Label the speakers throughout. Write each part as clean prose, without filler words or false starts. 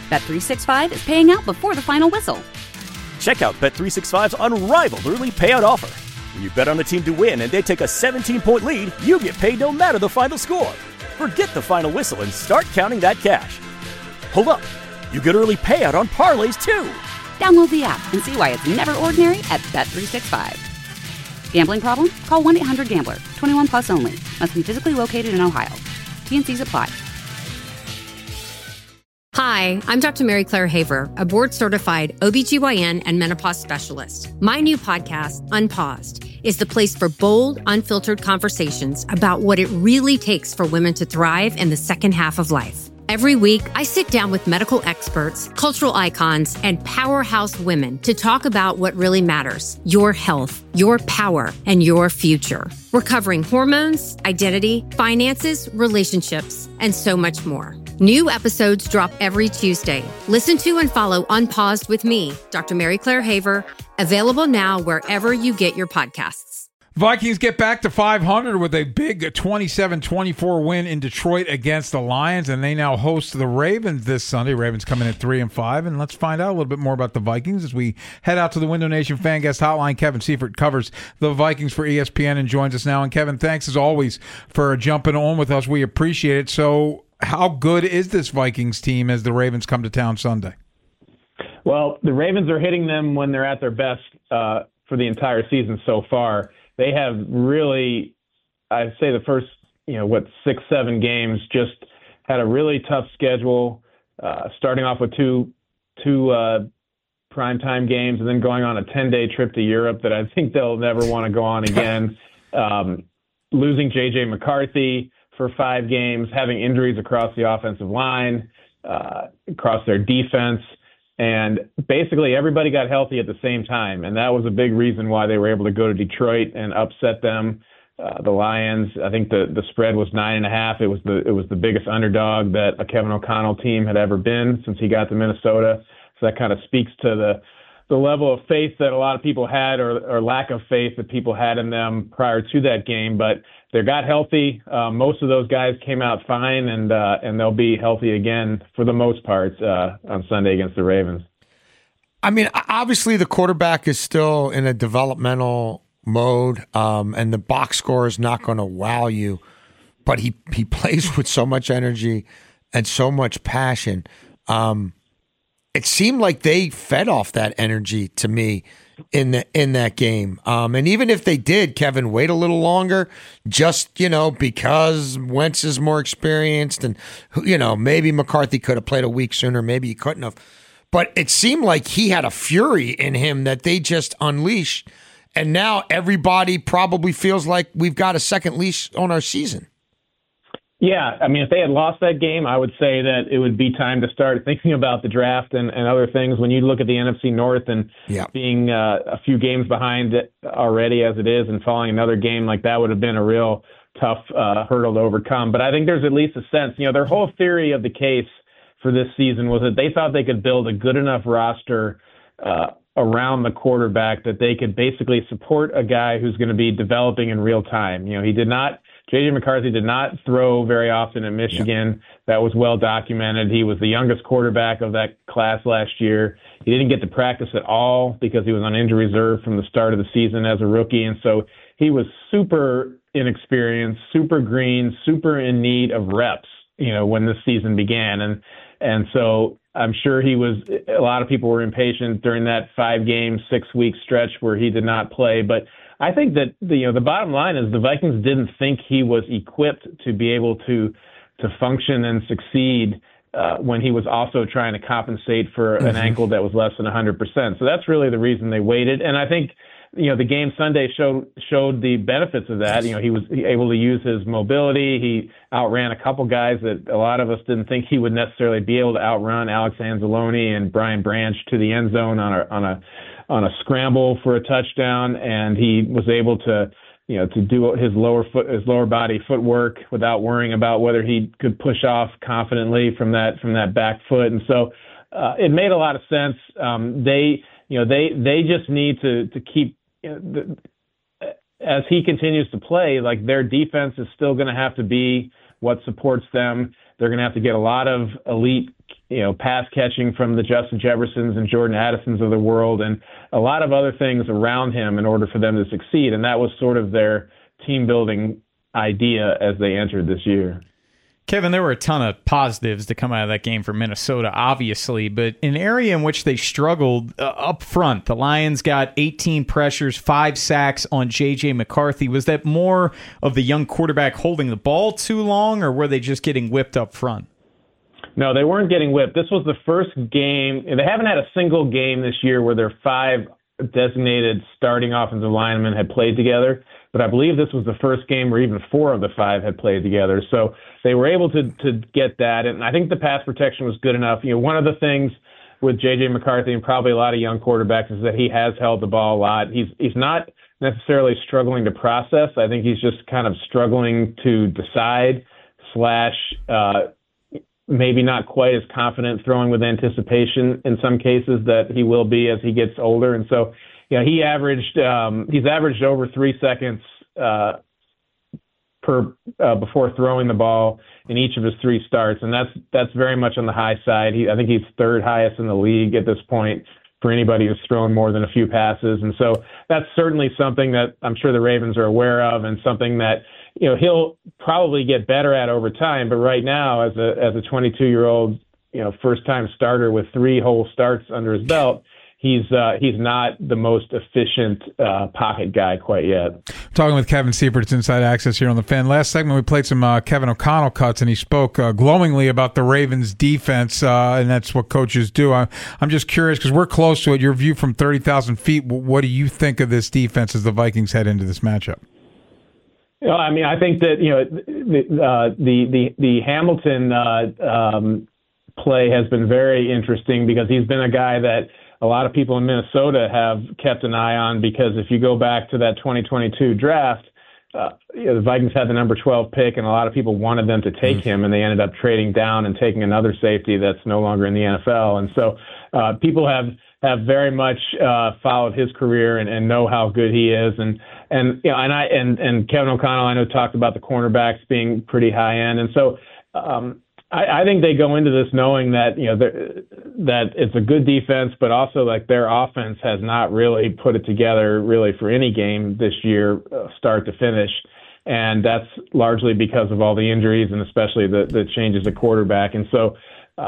Speaker 1: Bet365 is paying out before the final whistle.
Speaker 2: Check out Bet365's unrivaled early payout offer. When you bet on a team to win and they take a 17-point lead, you get paid no matter the final score. Forget the final whistle and start counting that cash. Hold up. You get early payout on parlays, too.
Speaker 1: Download the app and see why it's never ordinary at Bet365. Gambling problem? Call 1-800-GAMBLER. 21 plus only. Must be physically located in Ohio. T&Cs apply.
Speaker 3: Hi, I'm Dr. Mary Claire Haver, a board-certified OBGYN and menopause specialist. My new podcast, Unpaused, is the place for bold, unfiltered conversations about what it really takes for women to thrive in the second half of life. Every week, I sit down with medical experts, cultural icons, and powerhouse women to talk about what really matters: your health, your power, and your future. We're covering hormones, identity, finances, relationships, and so much more. New episodes drop every Tuesday. Listen to and follow Unpaused with me, Dr. Mary Claire Haver, available now wherever you get your podcasts.
Speaker 4: Vikings get back to 500 with a big 27-24 win in Detroit against the Lions, and they now host the Ravens this Sunday. Ravens coming in at 3-5, and let's find out a little bit more about the Vikings as we head out to the Window Nation Fan Guest Hotline. Kevin Seifert covers the Vikings for ESPN and joins us now. And Kevin, thanks as always for jumping on with us. We appreciate it. So how good is this Vikings team as the Ravens come to town Sunday?
Speaker 5: Well, the Ravens are hitting them when they're at their best for the entire season so far. They have really, I'd say the first, 6-7 games, just had a really tough schedule, starting off with two primetime games and then going on a 10-day trip to Europe that I think they'll never want to go on again. Losing J.J. McCarthy for 5 games, having injuries across the offensive line, across their defense. And basically everybody got healthy at the same time, and that was a big reason why they were able to go to Detroit and upset them. The Lions, I think the spread was 9.5. It was the biggest underdog that a Kevin O'Connell team had ever been since he got to Minnesota. So that kind of speaks to the level of faith that a lot of people had, or lack of faith that people had in them prior to that game. But they got healthy. Most of those guys came out fine, and they'll be healthy again for the most part on Sunday against the Ravens.
Speaker 6: I mean, obviously the quarterback is still in a developmental mode, and the box score is not going to wow you, but he plays with so much energy and so much passion. It seemed like they fed off that energy to me in that game. And even if they did, Kevin, wait a little longer, just, because Wentz is more experienced and, maybe McCarthy could have played a week sooner, maybe he couldn't have. But it seemed like he had a fury in him that they just unleashed. And now everybody probably feels like we've got a second leash on our season.
Speaker 5: Yeah, I mean, if they had lost that game, I would say that it would be time to start thinking about the draft and other things. When you look at the NFC North and being a few games behind already as it is and following another game, like that would have been a real tough hurdle to overcome. But I think there's at least a sense, their whole theory of the case for this season was that they thought they could build a good enough roster around the quarterback that they could basically support a guy who's going to be developing in real time. J.J. McCarthy did not throw very often at Michigan. Yep. That was well documented. He was the youngest quarterback of that class last year. He didn't get to practice at all because he was on injury reserve from the start of the season as a rookie. And so he was super inexperienced, super green, super in need of reps, when this season began. And so I'm sure a lot of people were impatient during that 5-game, 6-week stretch where he did not play. But I think that the bottom line is the Vikings didn't think he was equipped to be able to function and succeed when he was also trying to compensate for an ankle that was less than 100%. So that's really the reason they waited. And I think the game Sunday showed the benefits of that. He was able to use his mobility. He outran a couple guys that a lot of us didn't think he would necessarily be able to outrun, Alex Anzalone and Brian Branch, to the end zone on a scramble for a touchdown, and he was able to do his lower body footwork without worrying about whether he could push off confidently from that back foot. And so it made a lot of sense. They just need to keep as he continues to play, like their defense is still going to have to be what supports them. They're going to have to get a lot of elite pass catching from the Justin Jeffersons and Jordan Addisons of the world, and a lot of other things around him in order for them to succeed. And that was sort of their team building idea as they entered this year.
Speaker 7: Kevin, there were a ton of positives to come out of that game for Minnesota, obviously, but an area in which they struggled up front, the Lions got 18 pressures, 5 sacks on J.J. McCarthy. Was that more of the young quarterback holding the ball too long, or were they just getting whipped up front?
Speaker 5: No, they weren't getting whipped. This was the first game. They haven't had a single game this year where their 5 designated starting offensive linemen had played together. But I believe this was the first game where even 4 of the 5 had played together. So they were able to get that. And I think the pass protection was good enough. One of the things with J.J. McCarthy and probably a lot of young quarterbacks is that he has held the ball a lot. He's not necessarily struggling to process. I think he's just kind of struggling to decide / maybe not quite as confident throwing with anticipation in some cases that he will be as he gets older. And so, he's averaged over 3 seconds before throwing the ball in each of his 3 starts, and that's very much on the high side. I think he's 3rd highest in the league at this point for anybody who's thrown more than a few passes, and so that's certainly something that I'm sure the Ravens are aware of, and something that he'll probably get better at over time. But right now, as a 22-year-old first-time starter with 3 whole starts under his belt, he's not the most efficient pocket guy quite yet. Talking
Speaker 4: with Kevin Seifert, it's Inside Access here on The Fan. Last segment, we played some Kevin O'Connell cuts, and he spoke glowingly about the Ravens' defense, and that's what coaches do. I'm just curious, because we're close to it, your view from 30,000 feet, what do you think of this defense as the Vikings head into this matchup?
Speaker 5: I think that the Hamilton play has been very interesting, because he's been a guy that a lot of people in Minnesota have kept an eye on, because if you go back to that 2022 draft, the Vikings had the number 12 pick, and a lot of people wanted them to take him, and they ended up trading down and taking another safety that's no longer in the NFL. And so people have very much followed his career and know how good he is. And Kevin O'Connell, I know, talked about the cornerbacks being pretty high end. And so I think they go into this knowing that that it's a good defense, but also like their offense has not really put it together really for any game this year, start to finish, and that's largely because of all the injuries and especially the changes at quarterback. And so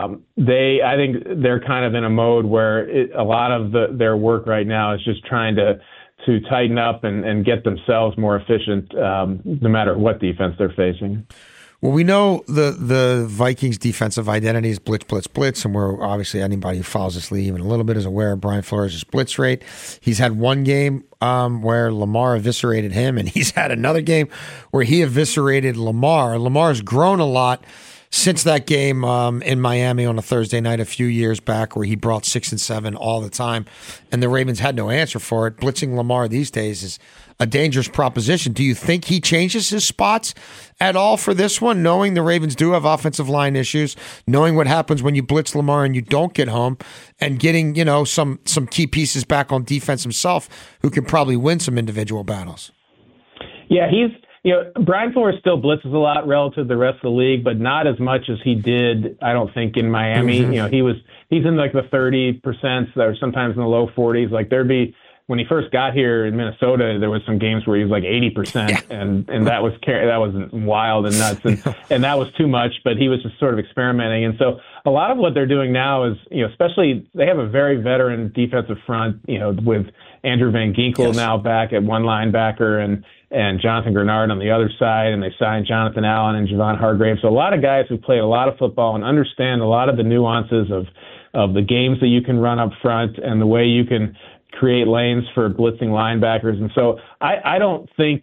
Speaker 5: I think they're kind of in a mode where a lot of their work right now is just trying to tighten up and get themselves more efficient, no matter what defense they're facing.
Speaker 6: Well, we know the Vikings' defensive identity is blitz, blitz, blitz, and we're obviously, anybody who follows this league even a little bit is aware of Brian Flores' blitz rate. He's had one game where Lamar eviscerated him, and he's had another game where he eviscerated Lamar. Lamar's grown a lot since that game in Miami on a Thursday night a few years back, where he brought 6 and 7 all the time, and the Ravens had no answer for it. Blitzing Lamar these days is a dangerous proposition. Do you think he changes his spots at all for this one, knowing the Ravens do have offensive line issues, knowing what happens when you blitz Lamar and you don't get home, and getting some key pieces back on defense himself who can probably win some individual battles? Yeah,
Speaker 5: Brian Flores still blitzes a lot relative to the rest of the league, but not as much as he did, I don't think, in Miami. Mm-hmm. He's in like the 30%, or sometimes in the low 40s. Like when he first got here in Minnesota, there was some games where he was like 80%, yeah. and that was wild and nuts, and that was too much. But he was just sort of experimenting, and so a lot of what they're doing now is, especially they have a very veteran defensive front, with Andrew Van Ginkel now back at one linebacker and Jonathan Grenard on the other side, and they signed Jonathan Allen and Javon Hargrave. So a lot of guys who played a lot of football and understand a lot of the nuances of the games that you can run up front and the way you can create lanes for blitzing linebackers. And so I don't think,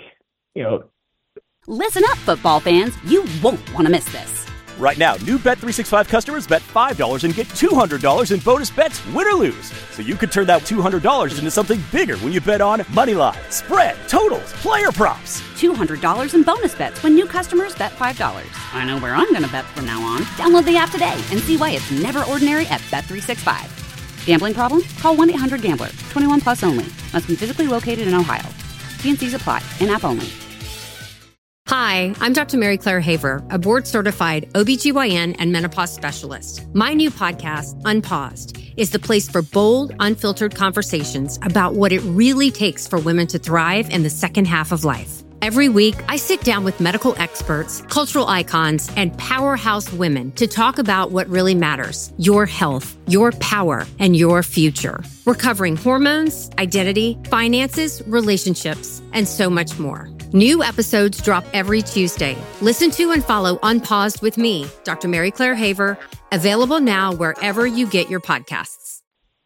Speaker 1: Listen up, football fans. You won't want to miss this.
Speaker 2: Right now, new Bet365 customers bet $5 and get $200 in bonus bets, win or lose. So you could turn that $200 into something bigger when you bet on moneyline, spread, totals, player props.
Speaker 1: $200 in bonus bets when new customers bet $5. I know where I'm going to bet from now on. Download the app today and see why it's never ordinary at Bet365. Gambling problem? Call 1-800-GAMBLER. 21 plus only. Must be physically located in Ohio. T&Cs apply. In-app only.
Speaker 3: Hi, I'm Dr. Mary Claire Haver, a board-certified OBGYN and menopause specialist. My new podcast, Unpaused, is the place for bold, unfiltered conversations about what it really takes for women to thrive in the second half of life. Every week, I sit down with medical experts, cultural icons, and powerhouse women to talk about what really matters: your health, your power, and your future. We're covering hormones, identity, finances, relationships, and so much more. New episodes drop every Tuesday. Listen to and follow Unpaused with me, Dr. Mary Claire Haver, available now wherever you get your podcasts.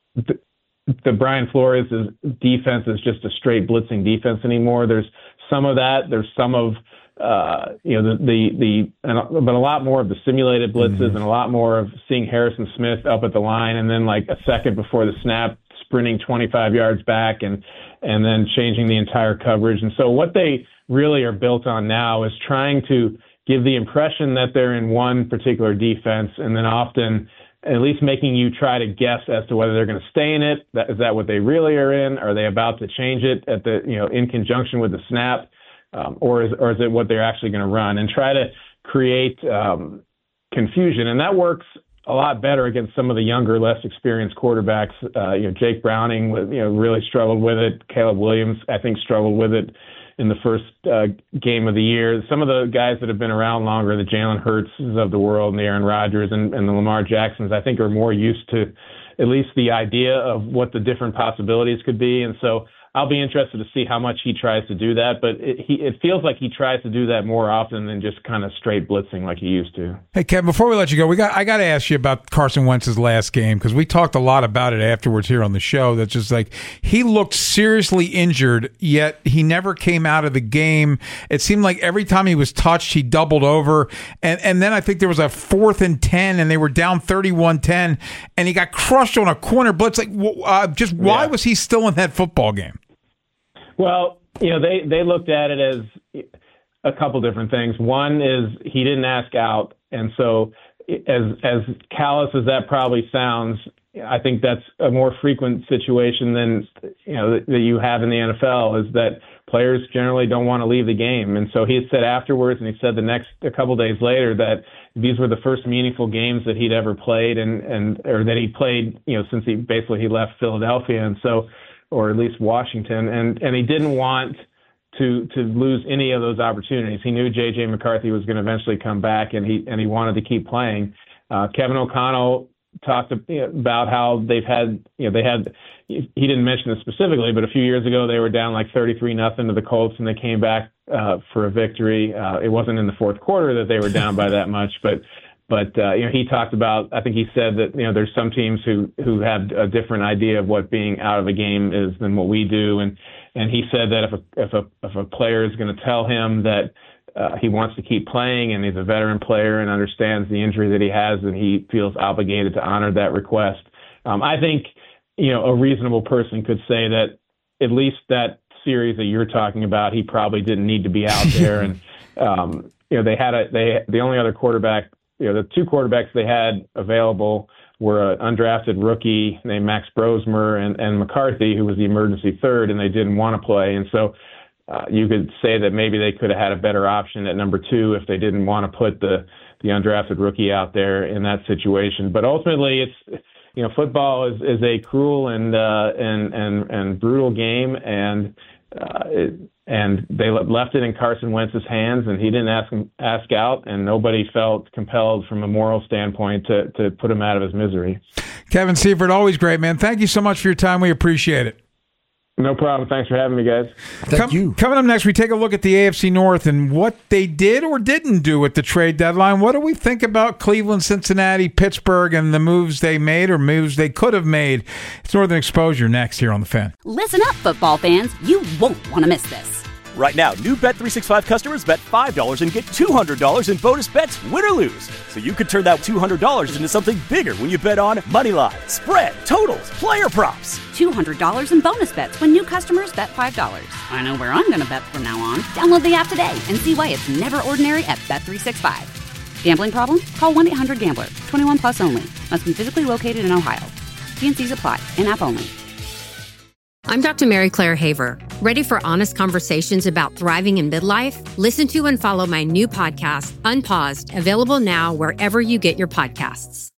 Speaker 5: The Brian Flores' defense is just a straight blitzing defense anymore. There's some of that. There's some of but a lot more of the simulated blitzes and a lot more of seeing Harrison Smith up at the line and then like a second before the snap, sprinting 25 yards back and then changing the entire coverage. And so what they really are built on now is trying to give the impression that they're in one particular defense and then often at least making you try to guess as to whether they're going to stay in it. Is that what they really are in? Are they about to change it at the, in conjunction with the snap? Or is it what they're actually going to run, and try to create confusion? And that works a lot better against some of the younger, less experienced quarterbacks. Jake Browning, really struggled with it. Caleb Williams, I think, struggled with it in the first game of the year. Some of the guys that have been around longer, the Jalen Hurts of the world and the Aaron Rodgers and the Lamar Jacksons, I think are more used to at least the idea of what the different possibilities could be. And so I'll be interested to see how much he tries to do that, but it feels like he tries to do that more often than just kind of straight blitzing like he used to.
Speaker 4: Hey, Kevin, before we let you go, I got to ask you about Carson Wentz's last game, because we talked a lot about it afterwards here on the show. That's just like he looked seriously injured, yet he never came out of the game. It seemed like every time he was touched, he doubled over, and then I think there was a 4th and 10, and they were down 31-10, and he got crushed on a corner blitz. Like, why was he still in that football game?
Speaker 5: Well, they looked at it as a couple different things. One is he didn't ask out, and so as callous as that probably sounds, I think that's a more frequent situation than that you have in the NFL, is that players generally don't want to leave the game. And so he had said afterwards, and he said a couple days later, that these were the first meaningful games that he'd ever played, or that he played since he left Philadelphia, and so, or at least Washington, and he didn't want to lose any of those opportunities. He knew J.J. McCarthy was going to eventually come back, and he wanted to keep playing. Kevin O'Connell talked about how he didn't mention this specifically, but a few years ago they were down like 33-0 to the Colts, and they came back for a victory. It wasn't in the fourth quarter that they were down by that much, but he talked about, I think he said that there's some teams who have a different idea of what being out of a game is than what we do, and he said that if a player is going to tell him that he wants to keep playing and he's a veteran player and understands the injury that he has, then he feels obligated to honor that request. I think a reasonable person could say that at least that series that you're talking about, he probably didn't need to be out there, and the only other quarterback. The two quarterbacks they had available were an undrafted rookie named Max Brosmer and McCarthy, who was the emergency third, and they didn't want to play. And so you could say that maybe they could have had a better option at number 2 if they didn't want to put the undrafted rookie out there in that situation. But ultimately, it's football is a cruel and brutal game, and they left it in Carson Wentz's hands, and he didn't ask out, and nobody felt compelled from a moral standpoint to put him out of his misery.
Speaker 4: Kevin Seifert, always great, man. Thank you so much for your time. We appreciate it.
Speaker 5: No problem. Thanks for having me, guys.
Speaker 6: Thank you.
Speaker 4: Coming up next, we take a look at the AFC North and what they did or didn't do at the trade deadline. What do we think about Cleveland, Cincinnati, Pittsburgh, and the moves they made or moves they could have made? It's Northern Exposure next here on The Fan.
Speaker 1: Listen up, football fans. You won't want to miss this.
Speaker 2: Right now, new Bet365 customers bet $5 and get $200 in bonus bets, win or lose. So you could turn that $200 into something bigger when you bet on money line, spread, totals, player props.
Speaker 1: $200 in bonus bets when new customers bet $5. I know where I'm going to bet from now on. Download the app today and see why it's never ordinary at Bet365. Gambling problem? Call 1-800-GAMBLER. 21 plus only. Must be physically located in Ohio. T&Cs apply. In-app only.
Speaker 3: I'm Dr. Mary Claire Haver. Ready for honest conversations about thriving in midlife? Listen to and follow my new podcast, Unpaused, available now wherever you get your podcasts.